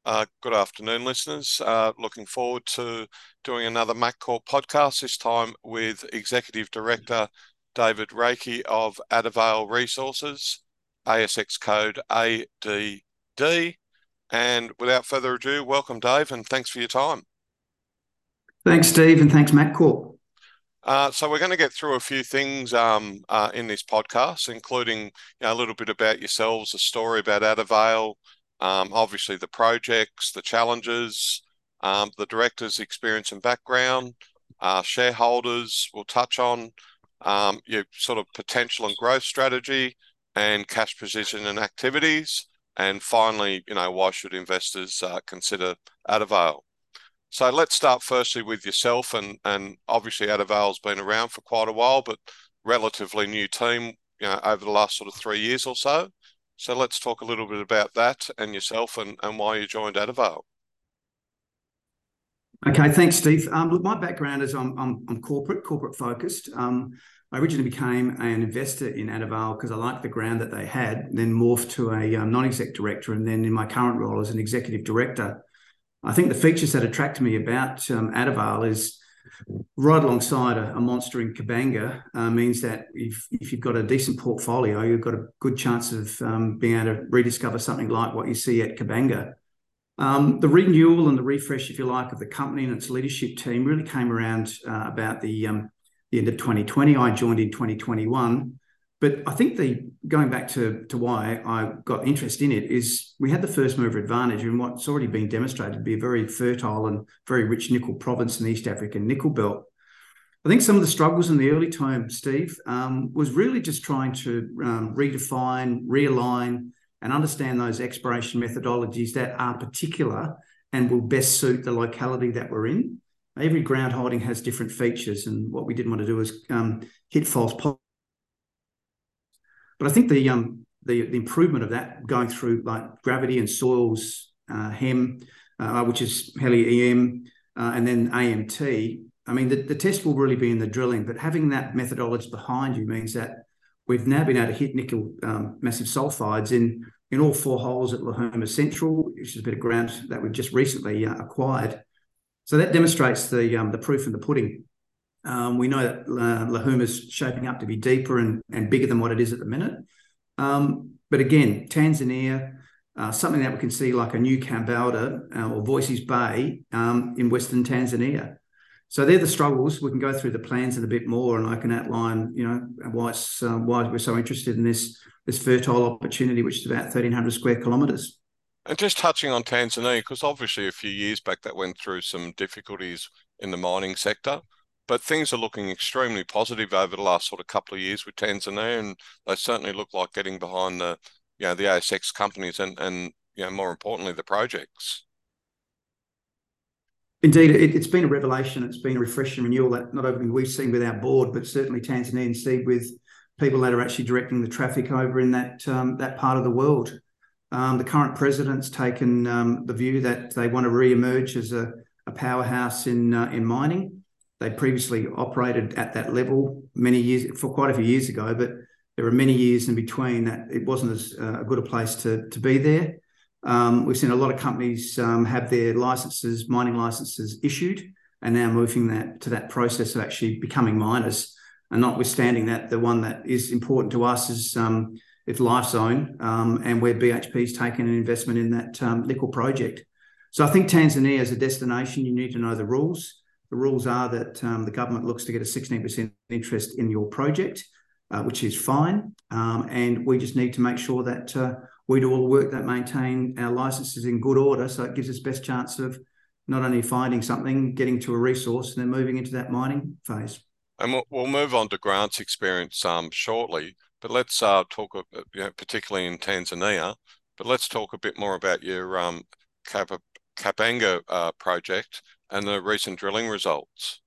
Good afternoon, listeners. Looking forward to doing another MacCorp podcast, this time with Executive Director David Reiki of Adavale Resources, ASX code ADD. And without further ado, welcome, Dave, and thanks for your time. Thanks, Steve, and thanks, MacCorp. So we're going to get through a few things in this podcast, including a little bit about yourselves, a story about Adavale, obviously the projects, the challenges, the director's experience and background, shareholders. We'll touch on your sort of potential and growth strategy and cash position and activities. And finally, why should investors consider Adavale? So let's start firstly with yourself, and obviously Adavale's been around for quite a while, but relatively new team, over the last sort of 3 years or so. So let's talk a little bit about that and yourself and why you joined Adavale. Okay, thanks, Steve. Look, my background is I'm corporate focused. I originally became an investor in Adavale because I liked the ground that they had, then morphed to a non-exec director, and then in my current role as an executive director. I think the features that attract me about Adavale is right alongside a monster in Kabanga means that if you've got a decent portfolio, you've got a good chance of being able to rediscover something like what you see at Kabanga. The renewal and the refresh, if you like, of the company and its leadership team really came around about the end of 2020. I joined in 2021. But I think going back to why I got interest in it is we had the first mover advantage in what's already been demonstrated to be a very fertile and very rich nickel province in the East African nickel belt. I think some of the struggles in the early time, Steve, was really just trying to redefine, realign, and understand those exploration methodologies that are particular and will best suit the locality that we're in. Every ground holding has different features, and what we didn't want to do is hit false positives. But I think the improvement of that going through like gravity and soils, HEM, which is Heli EM, and then AMT. I mean, the test will really be in the drilling, but having that methodology behind you means that we've now been able to hit nickel massive sulfides in all 4 holes at Lahoma Central, which is a bit of ground that we've just recently acquired. So that demonstrates the proof in the pudding. We know that Lahoma is shaping up to be deeper and bigger than what it is at the minute. But again, Tanzania, something that we can see like a new Kambalda or Voisey's Bay in Western Tanzania. So they're the struggles. We can go through the plans in a bit more, and I can outline, why we're so interested in this fertile opportunity, which is about 1,300 square kilometres. And just touching on Tanzania, because obviously a few years back that went through some difficulties in the mining sector. But things are looking extremely positive over the last sort of couple of years with Tanzania, and they certainly look like getting behind the ASX companies and more importantly, the projects. Indeed, it's been a revelation. It's been a refreshing renewal that not only we've seen with our board, but certainly Tanzanians see with people that are actually directing the traffic over in that part of the world. The current president's taken the view that they want to re-emerge as a powerhouse in mining. They previously operated at that level for quite a few years ago, but there were many years in between that it wasn't as good a place to be there. We've seen a lot of companies have their mining licenses issued, and now moving to that process of actually becoming miners. And notwithstanding that, the one that is important to us is Lifezone, and where BHP's taken an investment in that nickel project. So I think Tanzania as a destination, you need to know the rules. The rules are that the government looks to get a 16% interest in your project, which is fine. And we just need to make sure that we do all the work that maintain our licenses in good order, so it gives us best chance of not only finding something, getting to a resource, and then moving into that mining phase. And we'll move on to Grant's experience shortly, but let's talk, particularly in Tanzania, but let's talk a bit more about your Kabanga project and the recent drilling results.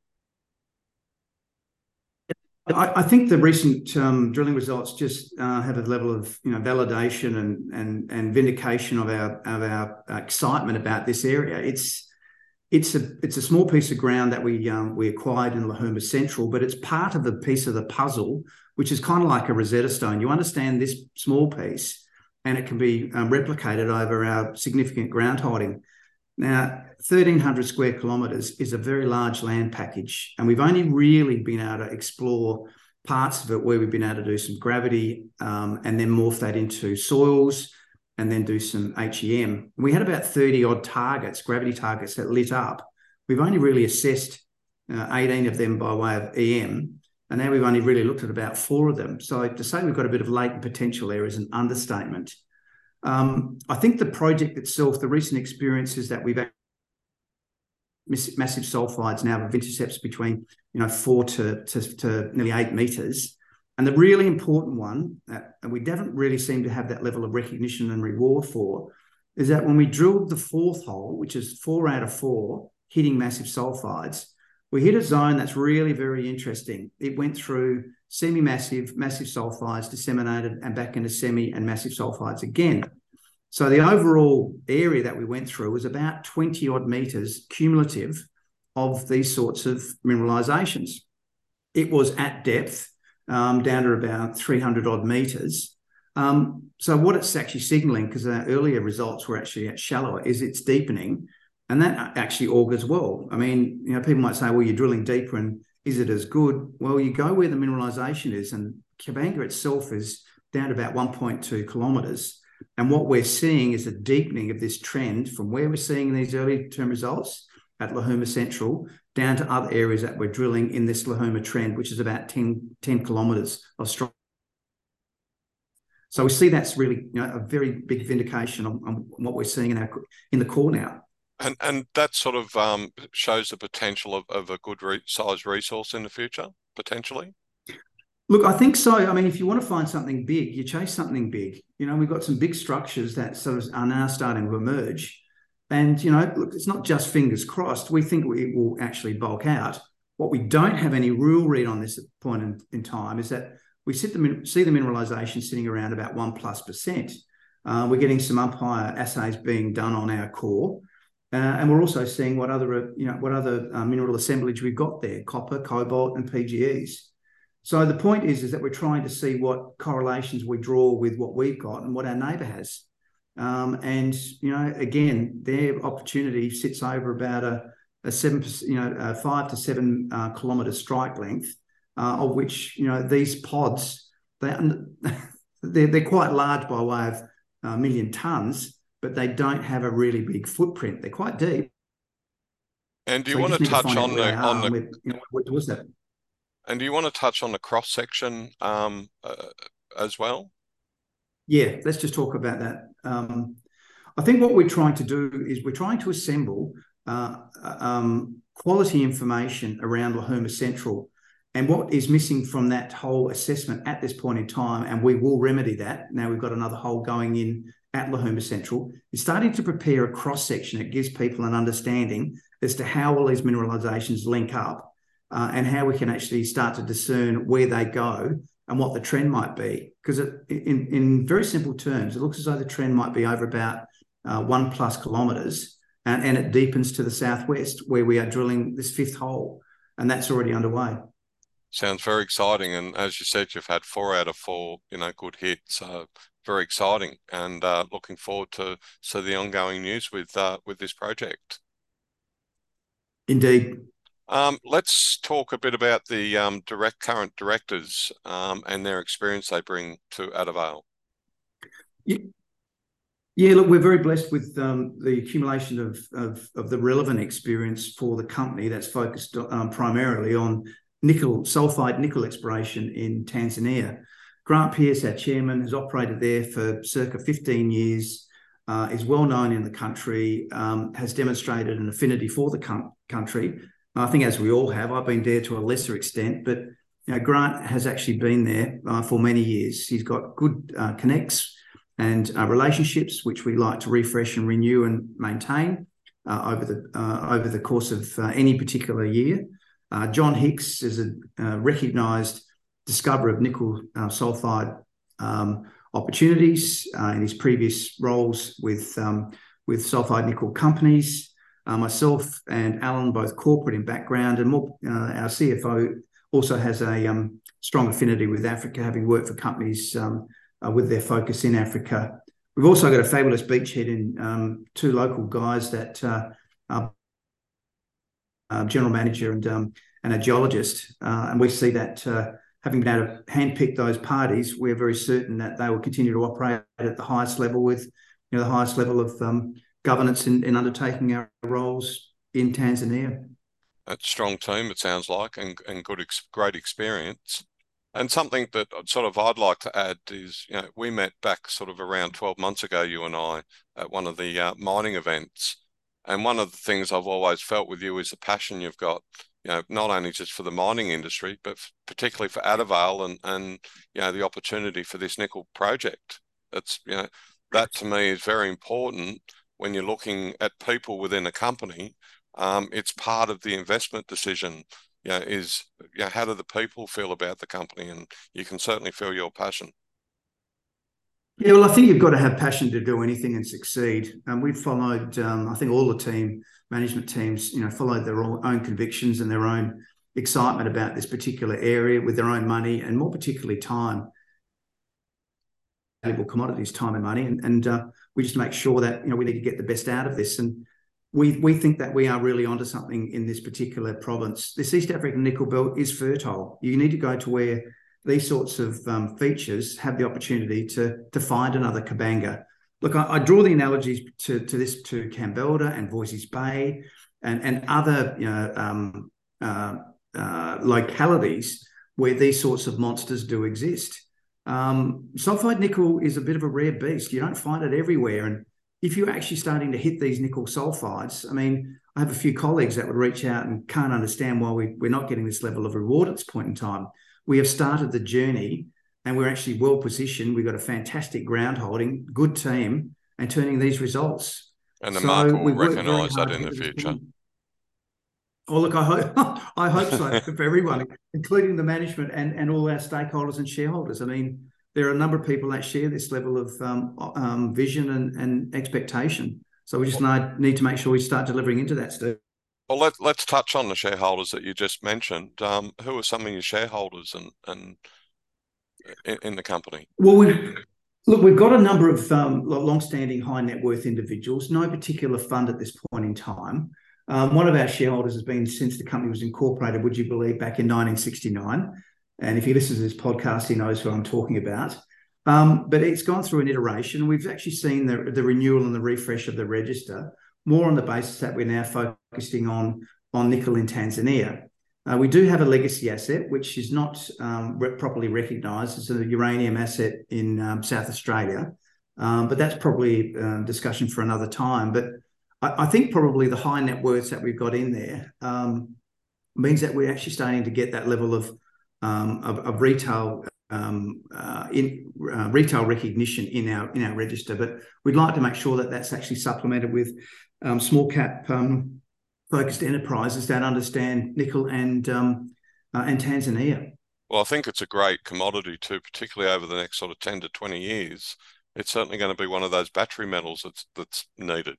I think the recent drilling results just have a level of validation and vindication of our excitement about this area. It's a small piece of ground that we acquired in Lahoma Central, but it's part of the piece of the puzzle, which is kind of like a Rosetta Stone. You understand this small piece, and it can be replicated over our significant ground holding. Now, 1,300 square kilometres is a very large land package, and we've only really been able to explore parts of it where we've been able to do some gravity and then morph that into soils and then do some HEM. We had about 30 odd targets, gravity targets that lit up. We've only really assessed 18 of them by way of EM, and now we've only really looked at about 4 of them. So to say we've got a bit of latent potential there is an understatement. I think the project itself, the recent experiences that we've had, massive sulfides now have intercepts between 4 to nearly 8 metres. And the really important one, and we haven't really seemed to have that level of recognition and reward for, is that when we drilled the 4th hole, which is 4 out of 4, hitting massive sulfides, we hit a zone that's really very interesting. It went through semi-massive, massive sulfides, disseminated, and back into semi and massive sulfides again. So the overall area that we went through was about 20 odd metres cumulative of these sorts of mineralisations. It was at depth, down to about 300 odd metres. So what it's actually signalling, because our earlier results were actually at shallower, is it's deepening, and that actually augurs well. I mean, people might say, well, you're drilling deeper and is it as good? Well, you go where the mineralisation is, and Kabanga itself is down to about 1.2 kilometres. And what we're seeing is a deepening of this trend from where we're seeing these early term results at Lahuma Central down to other areas that we're drilling in this Lahuma trend, which is about 10 kilometres of strong. So we see that's really a very big vindication on what we're seeing in the core now. And that sort of shows the potential of a good size resource in the future, potentially? Look, I think so. I mean, if you want to find something big, you chase something big. We've got some big structures that sort of are now starting to emerge. And, look, it's not just fingers crossed. We think it will actually bulk out. What we don't have any real read on this at the point in time is that we see the mineralisation sitting around about 1+%. We're getting some umpire assays being done on our core. And we're also seeing what other mineral assemblage we've got there, copper, cobalt, and PGEs. So the point is that we're trying to see what correlations we draw with what we've got and what our neighbour has. And, again, their opportunity sits over about a 5 to 7 kilometre strike length, of which, these pods, they're quite large by way of a million tonnes, but they don't have a really big footprint. They're quite deep. And do you want to touch on what's that? And do you want to touch on the cross section as well? Yeah, let's just talk about that. I think what we're trying to do is we're trying to assemble quality information around Lahuma Central. And what is missing from that whole assessment at this point in time, and we will remedy that, now we've got another hole going in at Lahuma Central, is starting to prepare a cross-section that gives people an understanding as to how all these mineralisations link up and how we can actually start to discern where they go and what the trend might be. Because in very simple terms, it looks as though the trend might be over about 1+ kilometres, and it deepens to the southwest where we are drilling this 5th hole, and that's already underway. Sounds very exciting, and as you said, you've had 4 out of 4, good hits. So very exciting, and looking forward to the ongoing news with this project. Indeed. Let's talk a bit about the current directors and their experience they bring to Adavale. Yeah, look, we're very blessed with the accumulation of the relevant experience for the company that's focused primarily on sulfide nickel exploration in Tanzania. Grant Pierce, our chairman, has operated there for circa 15 years, is well known in the country, has demonstrated an affinity for the country. I think, as we all have, I've been there to a lesser extent, but Grant has actually been there for many years. He's got good connects and relationships, which we like to refresh and renew and maintain over the course of any particular year. John Hicks is a recognised discoverer of nickel sulfide opportunities in his previous roles with sulfide nickel companies. Myself and Alan, both corporate in background, and our CFO also has a strong affinity with Africa, having worked for companies with their focus in Africa. We've also got a fabulous beachhead in two local guys that are general manager and a geologist, and we see that having been able to handpick those parties, we're very certain that they will continue to operate at the highest level with the highest level of governance in undertaking our roles in Tanzania. A strong team, it sounds like, and great experience. And something that I'd like to add is, we met back sort of around 12 months ago, you and I, at one of the mining events. And one of the things I've always felt with you is the passion you've got, not only just for the mining industry, but particularly for Adavale and the opportunity for this nickel project. It's, that to me is very important when you're looking at people within a company. It's part of the investment decision, how do the people feel about the company? And you can certainly feel your passion. Yeah, well, I think you've got to have passion to do anything and succeed. We've followed, I think all the management teams, followed their own convictions and their own excitement about this particular area with their own money, and more particularly time. Valuable commodities, time and money. And we just make sure that, we need to get the best out of this. And we think that we are really onto something in this particular province. This East African nickel belt is fertile. You need to go to where these sorts of features have the opportunity to find another Kabanga. Look, I draw the analogies to Kambalda and Voisey's Bay and other localities where these sorts of monsters do exist. Sulfide nickel is a bit of a rare beast. You don't find it everywhere. And if you're actually starting to hit these nickel sulfides, I mean, I have a few colleagues that would reach out and can't understand why we're not getting this level of reward at this point in time. We have started the journey and we're actually well positioned. We've got a fantastic ground holding, good team, and turning these results. And the market will recognise that in the future. Oh, look, I hope so for everyone, including the management and all our stakeholders and shareholders. I mean, there are a number of people that share this level of vision and expectation. So we just need to make sure we start delivering into that, Steve. Well, let's touch on the shareholders that you just mentioned. Who are some of your shareholders and in the company? Well, we've got a number of long-standing high net worth individuals, no particular fund at this point in time. One of our shareholders has been since the company was incorporated, would you believe, back in 1969. And if he listens to this podcast, he knows who I'm talking about. But it's gone through an iteration. We've actually seen the renewal and the refresh of the register, more on the basis that we're now focusing on nickel in Tanzania. We do have a legacy asset, which is not properly recognised as a uranium asset in South Australia. But that's probably a discussion for another time. But I think probably the high net worths that we've got in there means that we're actually starting to get that level of retail retail recognition in our register. But we'd like to make sure that that's actually supplemented with small cap focused enterprises that understand nickel and Tanzania. Well, I think it's a great commodity too, particularly over the next sort of 10 to 20 years. It's certainly going to be one of those battery metals that's needed.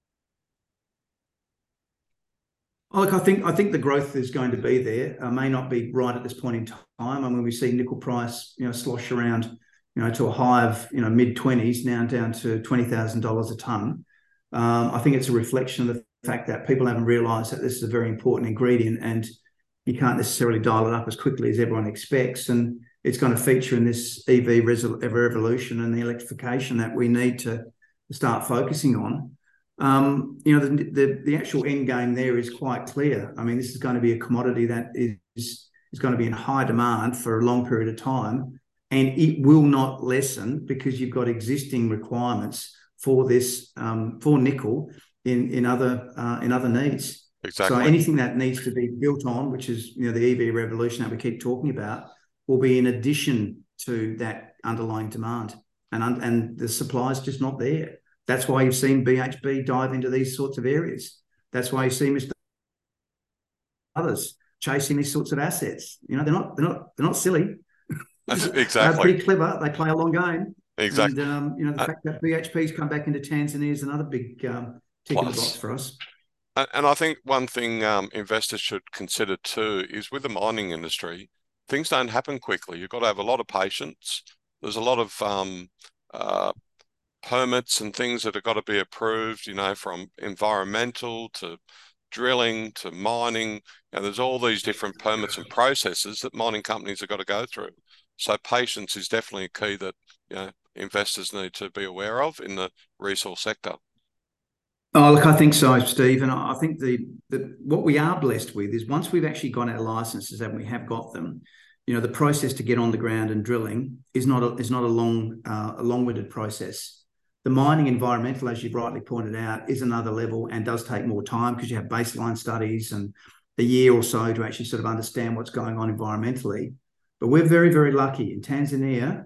Look, I think the growth is going to be there. May not be right at this point in time. I mean, we see nickel price, slosh around, to a high of, mid-20s, now down to $20,000 a tonne. I think it's a reflection of the fact that people haven't realised that this is a very important ingredient, and you can't necessarily dial it up as quickly as everyone expects. And it's going to feature in this EV revolution and the electrification that we need to start focusing on. The actual end game there is quite clear. I mean, this is going to be a commodity that is going to be in high demand for a long period of time, and it will not lessen because you've got existing requirements for this for nickel in other needs. Exactly. So anything that needs to be built on, which is the EV revolution that we keep talking about, will be in addition to that underlying demand, and the supply is just not there. That's why you've seen BHP dive into these sorts of areas. That's why you see Mr. others chasing these sorts of assets. They're not silly. Exactly. They're pretty clever. They play a long game. Exactly. And the fact that BHP's come back into Tanzania is another big tick in the box for us. And I think one thing investors should consider too is with the mining industry, things don't happen quickly. You've got to have a lot of patience. There's a lot of permits and things that have got to be approved, from environmental to drilling to mining. There's all these different permits and processes that mining companies have got to go through. So patience is definitely a key that investors need to be aware of in the resource sector. Oh, look, I think so, Steve. And I think what we are blessed with is once we've actually got our licenses and we have got them, the process to get on the ground and drilling is not a long-winded process. The mining environmental, as you've rightly pointed out, is another level and does take more time because you have baseline studies and a year or so to actually sort of understand what's going on environmentally. But we're very, very lucky in Tanzania.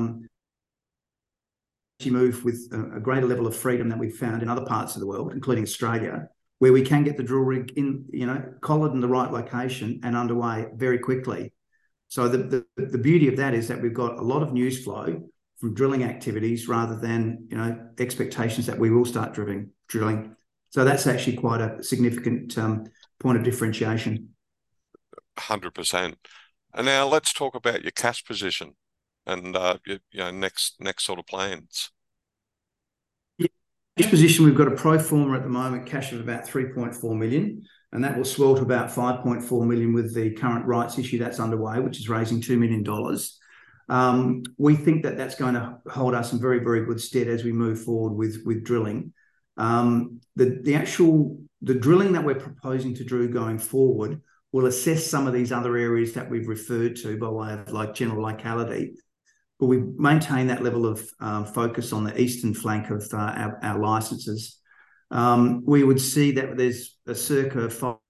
You move with a greater level of freedom than we've found in other parts of the world, including Australia, where we can get the drill rig collared in the right location and underway very quickly. So the beauty of that is that we've got a lot of news flow from drilling activities rather than expectations that we will start drilling. So that's actually quite a significant point of differentiation. 100%. And now let's talk about your cash position and your next sort of plans. Cash position, we've got a pro forma at the moment, cash of about 3.4 million, and that will swell to about 5.4 million with the current rights issue that's underway, which is raising $2 million. We think that that's going to hold us in very, very good stead as we move forward with drilling. The drilling that we're proposing to do going forward will assess some of these other areas that we've referred to by way of general locality. But we maintain that level of focus on the eastern flank of our licenses. We would see that there's a circa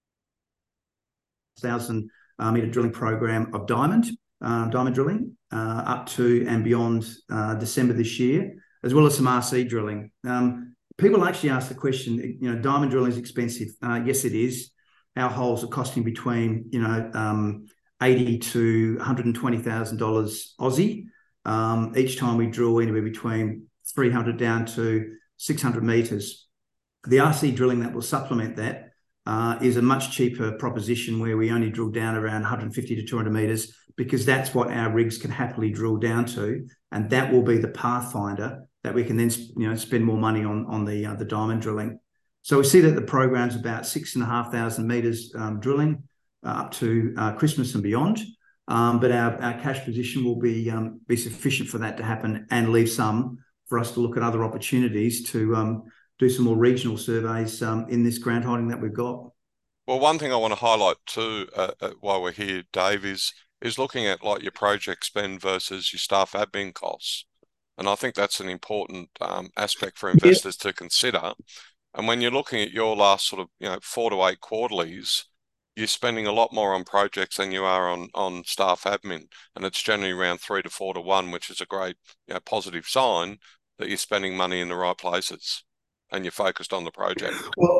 5,000 metre drilling program of diamond drilling up to and beyond December this year, as well as some RC drilling. People actually ask the question, diamond drilling is expensive. Yes, it is. Our holes are costing between, $80,000 to $120,000 Aussie. Each time we drill anywhere between 300 down to 600 metres. The RC drilling that will supplement that is a much cheaper proposition where we only drill down around 150 to 200 metres because that's what our rigs can happily drill down to, and that will be the pathfinder that we can then spend more money on the diamond drilling. So we see that the program's about 6,500 metres drilling up to Christmas and beyond. But our cash position will be sufficient for that to happen and leave some for us to look at other opportunities to do some more regional surveys in this grant holding that we've got. Well, one thing I want to highlight too while we're here, Dave, is looking at your project spend versus your staff admin costs. And I think that's an important aspect for investors to consider. And when you're looking at your last sort of 4 to 8 quarterlies, you're spending a lot more on projects than you are on staff admin, and it's generally around 3 to 4 to 1, which is a great positive sign that you're spending money in the right places and you're focused on the project.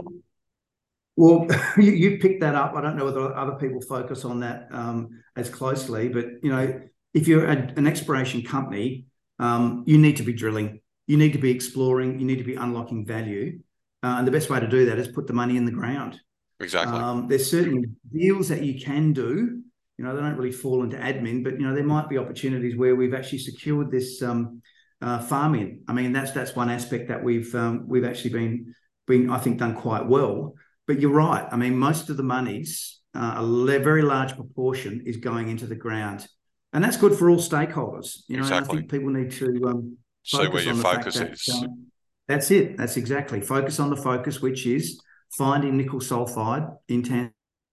Well, you picked that up. I don't know whether other people focus on that as closely, but if you're an exploration company, you need to be drilling, you need to be exploring, you need to be unlocking value, and the best way to do that is put the money in the ground. Exactly. There's certain deals that you can do. They don't really fall into admin, but there might be opportunities where we've actually secured this farming. I mean, that's one aspect that we've actually been I think done quite well. But you're right. I mean, most of the monies, a very large proportion, is going into the ground, and that's good for all stakeholders. Exactly. And I think people need to see where your focus is. That's it. That's exactly focus on the focus, which is finding nickel sulfide in Tanzania.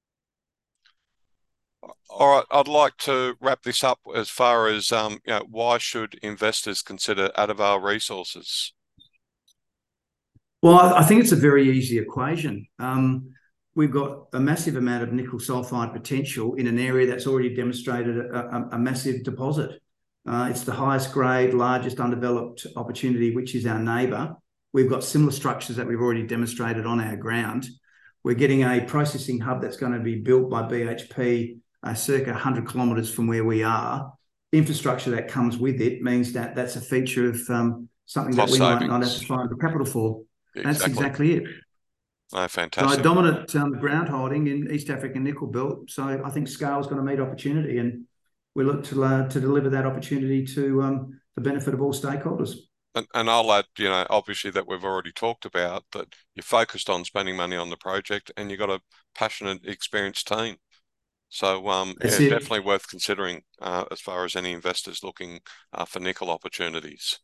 All right, I'd like to wrap this up as far as why should investors consider Adavale Resources? Well, I think it's a very easy equation. We've got a massive amount of nickel sulfide potential in an area that's already demonstrated a massive deposit. It's the highest grade, largest undeveloped opportunity, which is our neighbour. We've got similar structures that we've already demonstrated on our ground. We're getting a processing hub that's going to be built by BHP circa 100 kilometres from where we are. Infrastructure that comes with it means that that's a feature of something that we might not have to find the capital for. Exactly. That's exactly it. Oh, fantastic. So a dominant ground holding in East African Nickel Belt. So I think scale is going to meet opportunity, and we look to deliver that opportunity to the benefit of all stakeholders. And I'll add, obviously that we've already talked about that you're focused on spending money on the project and you've got a passionate, experienced team. So, That's yeah, it. definitely worth considering as far as any investors looking for nickel opportunities.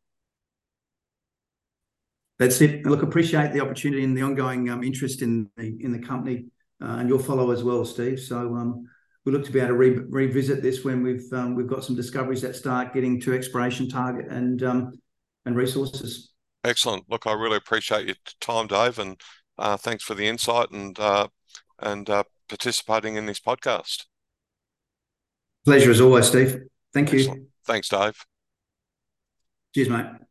That's it. Look, appreciate the opportunity and the ongoing interest in the company and your follow as well, Steve. So we look to be able to revisit this when we've got some discoveries that start getting to exploration target and resources. Excellent. Look, I really appreciate your time, Dave, and thanks for the insight and participating in this podcast. Pleasure as always, Steve. Thank Excellent. you. Thanks, Dave. Cheers, mate.